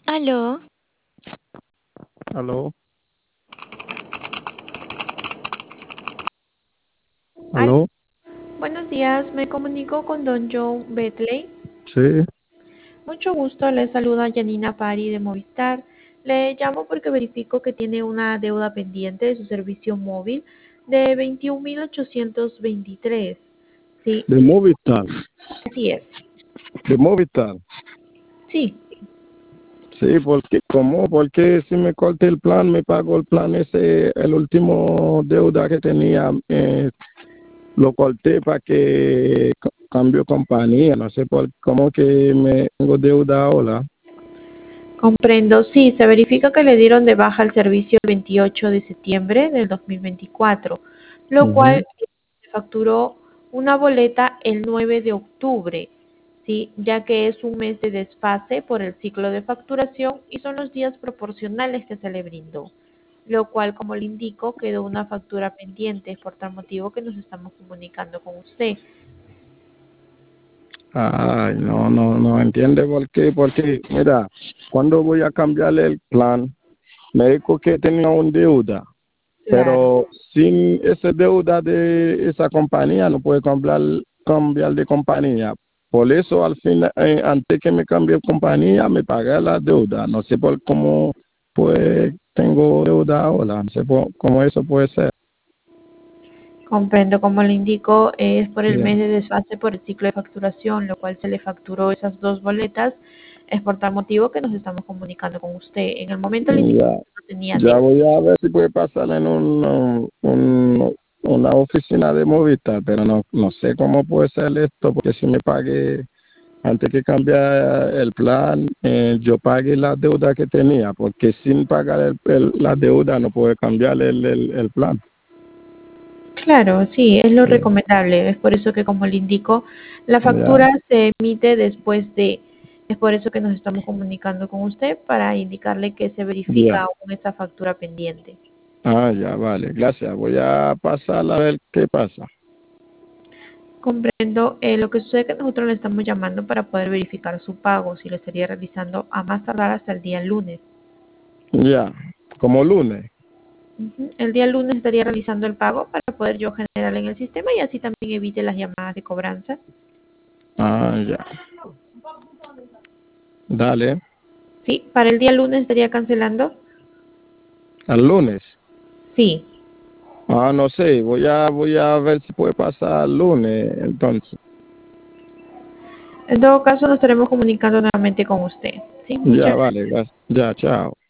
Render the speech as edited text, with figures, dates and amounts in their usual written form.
Aló, Aló, Aló, aló, buenos días, me comunico con don John Betley. sí, Mucho gusto, le saluda Janina Pari de Movistar. Le llamo porque verifico que tiene una deuda pendiente de su servicio móvil de 21.823. Sí, de Movistar, así es. de Movistar. Sí, Sí, porque, ¿cómo? Porque si me corté el plan, me pago el plan ese, el último deuda que tenía, lo corté para que cambio compañía, no sé por cómo que me tengo deuda ahora. comprendo. Sí, se verifica que le dieron de baja el servicio el 28 de septiembre del 2024, lo Ujú. cual se facturó una boleta el 9 de octubre. ¿Sí? Ya que es un mes de desfase por el ciclo de facturación y son los días proporcionales que se le brindó, lo cual, como le indico, quedó una factura pendiente, por tal motivo que nos estamos comunicando con usted. Ay, no entiende por qué, porque, mira, cuando voy a cambiarle el plan, me dijo que tenía un deuda. Claro, Pero sin esa deuda de esa compañía no puede cambiar de compañía. Por eso al final, antes que me cambie de compañía, me pagué la deuda. No sé por cómo pues tengo deuda ahora. No sé cómo eso puede ser. comprendo, como le indico, es por el Ya, mes de desfase por el ciclo de facturación, lo cual se le facturó esas dos boletas. Es por tal motivo que nos estamos comunicando con usted. En el momento le indico ya, que no tenía ya deuda. voy a ver si puede pasar en una oficina de Movistar, pero no sé cómo puede ser esto, porque si me pague antes que cambiar el plan, yo pagué la deuda que tenía, porque sin pagar la deuda no puede cambiar el plan. Claro, sí, es lo Ya, recomendable. Es por eso que, como le indico, la ya, factura se emite después de. Es por eso que nos estamos comunicando con usted para indicarle que se ya. verifica aún esta factura pendiente. Ah, ya, vale, gracias. Voy a pasar a ver qué pasa. Comprendo. Lo que sucede es que nosotros le estamos llamando para poder verificar su pago, si lo estaría realizando a más tardar hasta el día lunes. Ya, como lunes. Ujú. El día lunes estaría realizando el pago para poder yo generar en el sistema y así también evite las llamadas de cobranza. Ah, ya. Dale, Sí, para el día lunes estaría cancelando. al lunes. Sí. Ah, no sé, voy a ver si puede pasar el lunes, entonces. En todo caso, nos estaremos comunicando nuevamente con usted. Sí, Ya, muchas vale, gracias. gracias. Ya, chao.